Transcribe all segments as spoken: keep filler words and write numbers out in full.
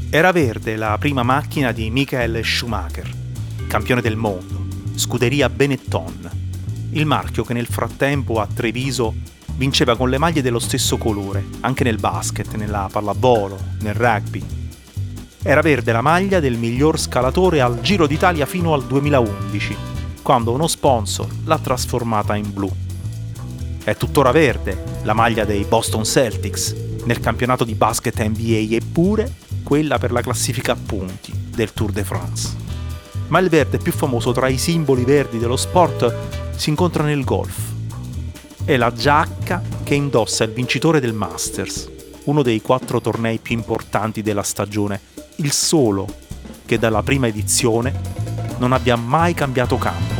Era verde la prima macchina di Michael Schumacher, campione del mondo, scuderia Benetton, il marchio che nel frattempo a Treviso vinceva con le maglie dello stesso colore, anche nel basket, nella pallavolo, nel rugby. Era verde la maglia del miglior scalatore al Giro d'Italia fino al duemilaundici, quando uno sponsor l'ha trasformata in blu. È tuttora verde la maglia dei Boston Celtics nel campionato di basket N B A, eppure quella per la classifica a punti del Tour de France. Ma il verde più famoso tra i simboli verdi dello sport si incontra nel golf. È la giacca che indossa il vincitore del Masters, uno dei quattro tornei più importanti della stagione, il solo che dalla prima edizione non abbia mai cambiato campo.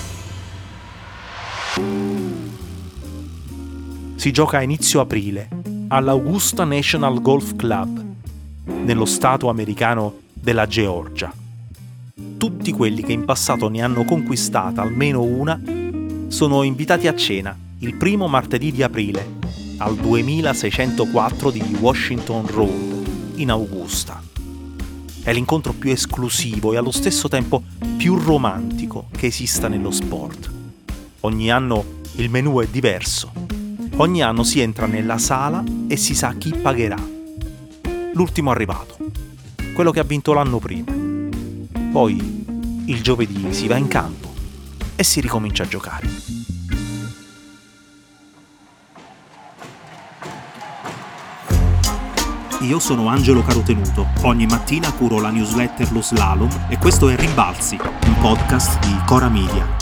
Si gioca a inizio aprile all'Augusta National Golf Club, nello stato americano della Georgia. Tutti quelli che in passato ne hanno conquistata almeno una sono invitati a cena il primo martedì di aprile al duemilaseicentoquattro di Washington Road in Augusta. È l'incontro più esclusivo e allo stesso tempo più romantico che esista nello sport. Ogni anno il menù è diverso. Ogni anno si entra nella sala e si sa chi pagherà. L'ultimo arrivato, quello che ha vinto l'anno prima. Poi il giovedì si va in campo e si ricomincia a giocare. Io sono Angelo Carotenuto, ogni mattina curo la newsletter Lo Slalom e questo è Rimbalzi, un podcast di Cora Media.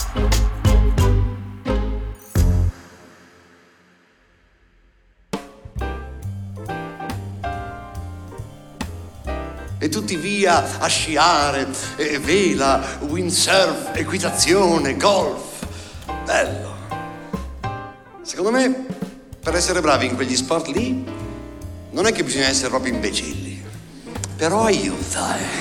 E tutti via a sciare, e vela, windsurf, equitazione, golf. Bello. Secondo me, per essere bravi in quegli sport lì, non è che bisogna essere proprio imbecilli. Però aiuta, eh.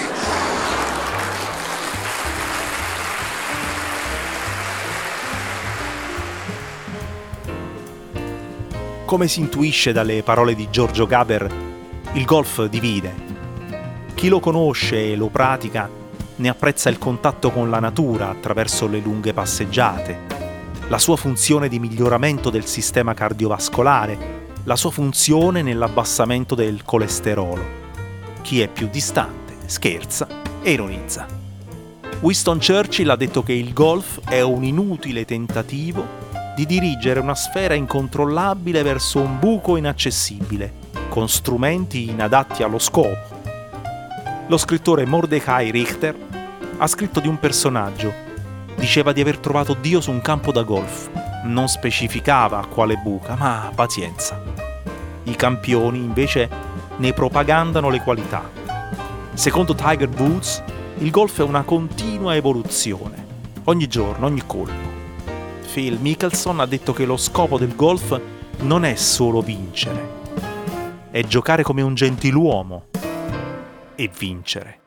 Come si intuisce dalle parole di Giorgio Gaber, il golf divide. Chi lo conosce e lo pratica ne apprezza il contatto con la natura attraverso le lunghe passeggiate, la sua funzione di miglioramento del sistema cardiovascolare, la sua funzione nell'abbassamento del colesterolo. Chi è più distante scherza e ironizza. Winston Churchill ha detto che il golf è un inutile tentativo di dirigere una sfera incontrollabile verso un buco inaccessibile, con strumenti inadatti allo scopo. Lo scrittore Mordecai Richter ha scritto di un personaggio. Diceva di aver trovato Dio su un campo da golf. Non specificava quale buca, ma pazienza. I campioni, invece, ne propagandano le qualità. Secondo Tiger Woods, il golf è una continua evoluzione. Ogni giorno, ogni colpo. Phil Mickelson ha detto che lo scopo del golf non è solo vincere. È giocare come un gentiluomo e vincere.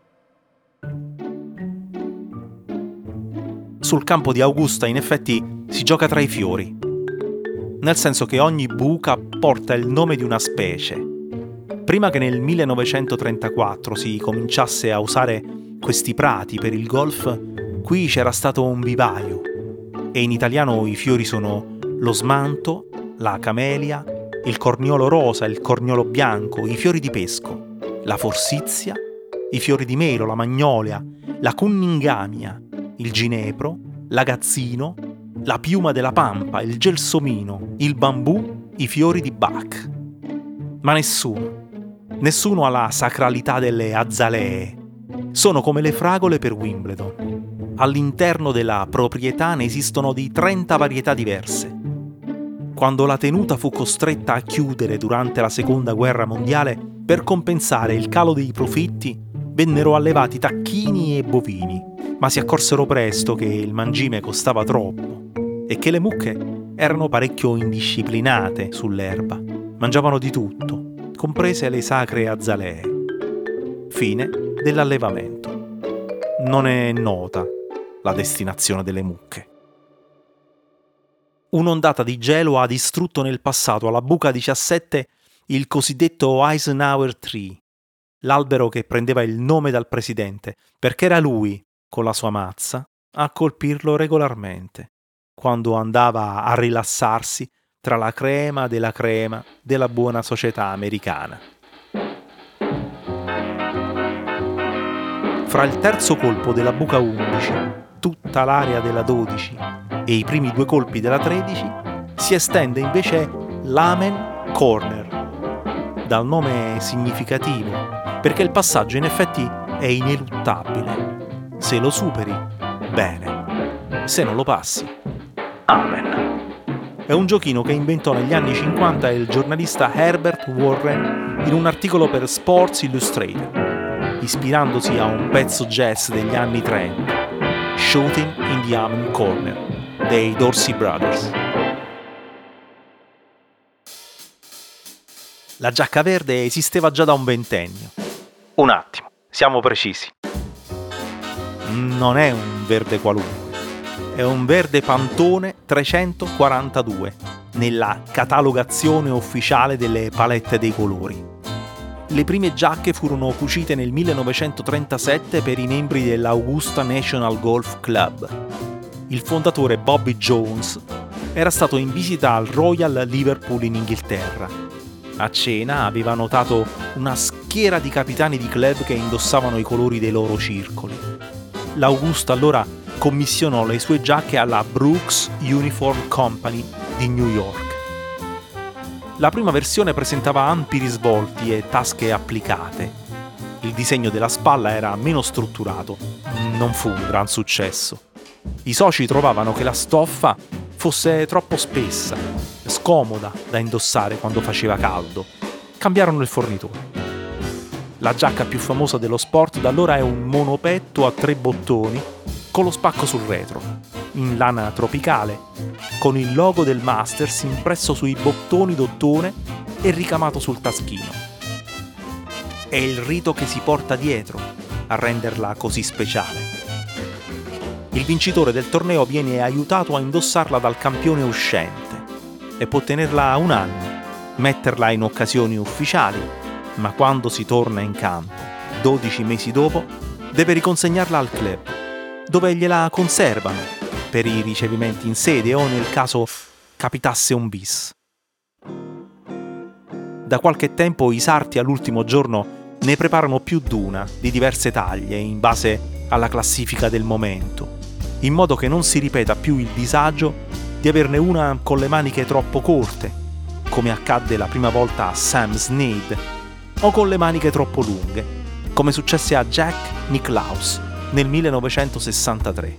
Sul campo di Augusta, in effetti, si gioca tra i fiori, nel senso che ogni buca porta il nome di una specie. Prima che nel millenovecentotrentaquattro si cominciasse a usare questi prati per il golf, qui c'era stato un vivaio, e in italiano i fiori sono lo smanto, la camelia, il corniolo rosa, il corniolo bianco, i fiori di pesco, la forsizia, i fiori di melo, la magnolia, la cunningamia, il ginepro, l'agazzino, la piuma della pampa, il gelsomino, il bambù, i fiori di Bach. Ma nessuno, nessuno ha la sacralità delle azalee. Sono come le fragole per Wimbledon. All'interno della proprietà ne esistono di trenta varietà diverse. Quando la tenuta fu costretta a chiudere durante la Seconda Guerra Mondiale, per compensare il calo dei profitti, vennero allevati tacchini e bovini, ma si accorsero presto che il mangime costava troppo e che le mucche erano parecchio indisciplinate sull'erba. Mangiavano di tutto, comprese le sacre azalee. Fine dell'allevamento. Non è nota la destinazione delle mucche. Un'ondata di gelo ha distrutto nel passato alla buca diciassette il cosiddetto Eisenhower Tree, l'albero che prendeva il nome dal presidente, perché era lui, con la sua mazza, a colpirlo regolarmente, quando andava a rilassarsi tra la crema della crema della buona società americana. Fra il terzo colpo della buca undici, tutta l'area della dodici e i primi due colpi della tredici si estende invece l'Amen Corner, dal nome significativo, perché il passaggio in effetti è ineluttabile. Se lo superi, bene. Se non lo passi, amen. È un giochino che inventò negli anni cinquanta il giornalista Herbert Warren in un articolo per Sports Illustrated, ispirandosi a un pezzo jazz degli anni trenta, Shooting in the Amen Corner, dei Dorsey Brothers. La giacca verde esisteva già da un ventennio. Un attimo, siamo precisi. Non è un verde qualunque, è un verde Pantone trecentoquarantadue, nella catalogazione ufficiale delle palette dei colori. Le prime giacche furono cucite nel millenovecentotrentasette per i membri dell'Augusta National Golf Club. Il fondatore Bobby Jones era stato in visita al Royal Liverpool in Inghilterra. A cena aveva notato una schiera di capitani di club che indossavano i colori dei loro circoli. L'Augusta allora commissionò le sue giacche alla Brooks Uniform Company di New York. La prima versione presentava ampi risvolti e tasche applicate. Il disegno della spalla era meno strutturato. Non fu un gran successo. I soci trovavano che la stoffa fosse troppo spessa, scomoda da indossare quando faceva caldo. Cambiarono il fornitore. La giacca più famosa dello sport da allora è un monopetto a tre bottoni con lo spacco sul retro, in lana tropicale, con il logo del Masters impresso sui bottoni d'ottone e ricamato sul taschino. È il rito che si porta dietro a renderla così speciale. Il vincitore del torneo viene aiutato a indossarla dal campione uscente e può tenerla un anno, metterla in occasioni ufficiali, ma quando si torna in campo, dodici mesi dopo, deve riconsegnarla al club, dove gliela conservano per i ricevimenti in sede o nel caso capitasse un bis. Da qualche tempo i sarti all'ultimo giorno ne preparano più d'una di diverse taglie in base alla classifica del momento, in modo che non si ripeta più il disagio di averne una con le maniche troppo corte, come accadde la prima volta a Sam Snead, o con le maniche troppo lunghe, come successe a Jack Nicklaus nel millenovecentosessantatré.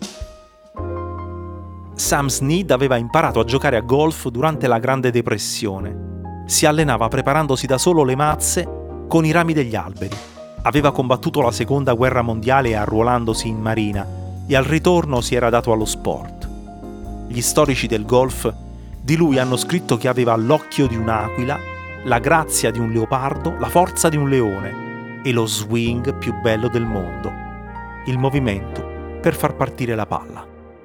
Sam Snead aveva imparato a giocare a golf durante la Grande Depressione. Si allenava preparandosi da solo le mazze con i rami degli alberi. Aveva combattuto la Seconda Guerra Mondiale arruolandosi in marina e al ritorno si era dato allo sport. Gli storici del golf di lui hanno scritto che aveva l'occhio di un'aquila, la grazia di un leopardo, la forza di un leone e lo swing più bello del mondo. Il movimento per far partire la palla.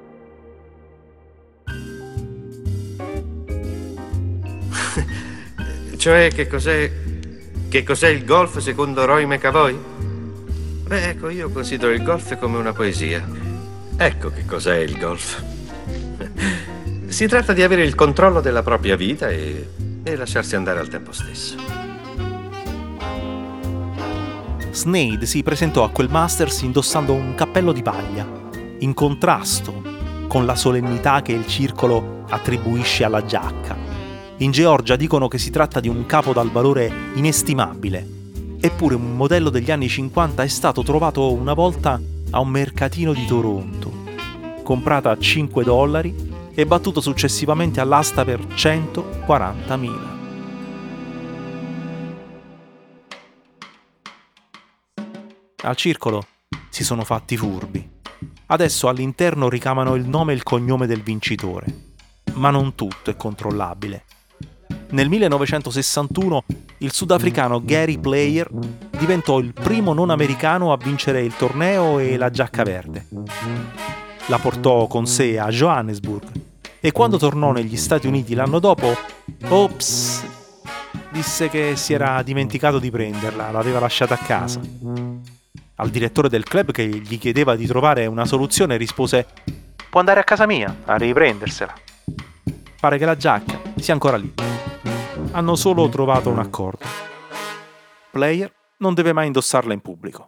Cioè, che cos'è che cos'è il golf secondo Roy McAvoy? Beh, ecco, io considero il golf come una poesia. Ecco che cos'è il golf. Si tratta di avere il controllo della propria vita e, e lasciarsi andare al tempo stesso. Snead si presentò a quel Masters indossando un cappello di paglia, in contrasto con la solennità che il circolo attribuisce alla giacca. In Georgia dicono che si tratta di un capo dal valore inestimabile, eppure un modello degli anni cinquanta è stato trovato una volta a un mercatino di Toronto, comprata a cinque dollari e battuto successivamente all'asta per centoquarantamila. Al circolo si sono fatti furbi. Adesso all'interno ricamano il nome e il cognome del vincitore. Ma non tutto è controllabile. Nel millenovecentosessantuno il sudafricano Gary Player diventò il primo non americano a vincere il torneo e la giacca verde. La portò con sé a Johannesburg e quando tornò negli Stati Uniti l'anno dopo, ops, disse che si era dimenticato di prenderla, l'aveva lasciata a casa. Al direttore del club, che gli chiedeva di trovare una soluzione, rispose: può andare a casa mia a riprendersela. Pare che la giacca sia ancora lì. Hanno solo trovato un accordo. Player non deve mai indossarla in pubblico.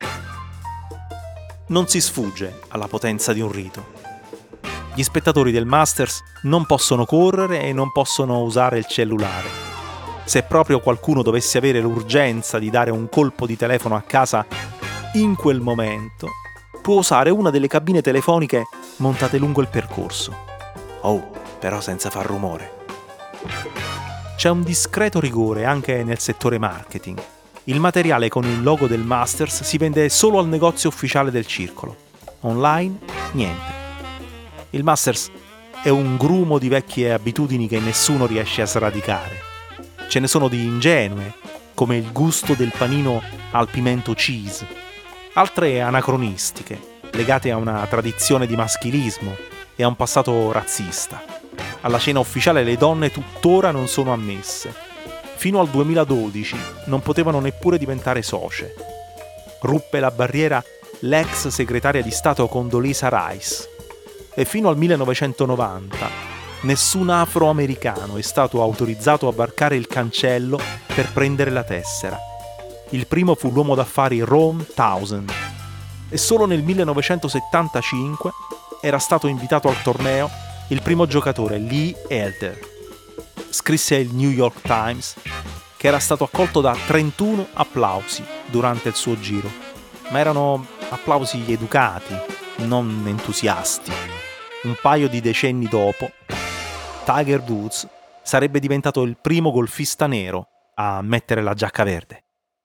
Non si sfugge alla potenza di un rito. Gli spettatori del Masters non possono correre e non possono usare il cellulare. Se proprio qualcuno dovesse avere l'urgenza di dare un colpo di telefono a casa in quel momento, può usare una delle cabine telefoniche montate lungo il percorso. Oh, però senza far rumore. C'è un discreto rigore anche nel settore marketing. Il materiale con il logo del Masters si vende solo al negozio ufficiale del circolo. Online, niente. Il Masters è un grumo di vecchie abitudini che nessuno riesce a sradicare. Ce ne sono di ingenue, come il gusto del panino al pimento cheese, altre anacronistiche, legate a una tradizione di maschilismo e a un passato razzista. Alla cena ufficiale le donne tuttora non sono ammesse. Fino al duemiladodici non potevano neppure diventare socie. Ruppe la barriera l'ex segretaria di Stato Condoleezza Rice. E fino al millenovecentonovanta nessun afroamericano è stato autorizzato a varcare il cancello per prendere la tessera. Il primo fu l'uomo d'affari Ron Townsend. E solo nel millenovecentosettantacinque era stato invitato al torneo il primo giocatore, Lee Elder. Scrisse il New York Times che era stato accolto da trentuno applausi durante il suo giro, ma erano applausi educati, non entusiasti. Un paio di decenni dopo, Tiger Woods sarebbe diventato il primo golfista nero a mettere la giacca verde.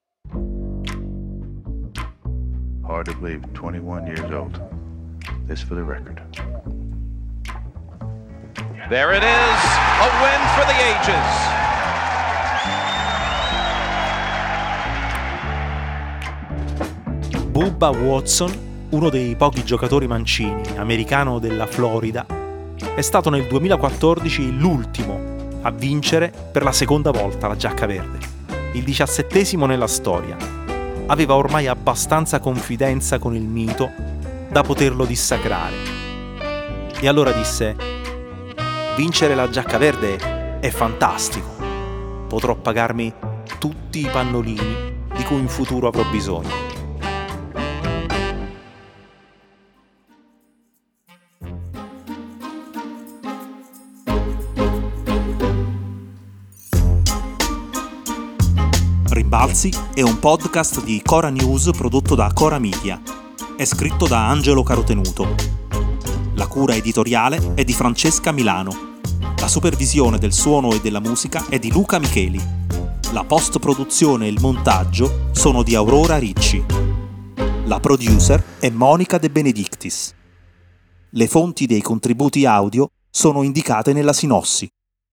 Hard to believe, twenty-one years old. This for the record. There it is, a win for the ages. Bubba Watson, uno dei pochi giocatori mancini, americano della Florida, è stato nel duemilaquattordici l'ultimo a vincere per la seconda volta la giacca verde, il diciassettesimo nella storia. Aveva ormai abbastanza confidenza con il mito da poterlo dissacrare. E allora disse: vincere la giacca verde è fantastico. Potrò pagarmi tutti i pannolini di cui in futuro avrò bisogno. Rimbalzi è un podcast di Cora News prodotto da Cora Media. È scritto da Angelo Carotenuto. La cura editoriale è di Francesca Milano. La supervisione del suono e della musica è di Luca Micheli. La post-produzione e il montaggio sono di Aurora Ricci. La producer è Monica De Benedictis. Le fonti dei contributi audio sono indicate nella sinossi.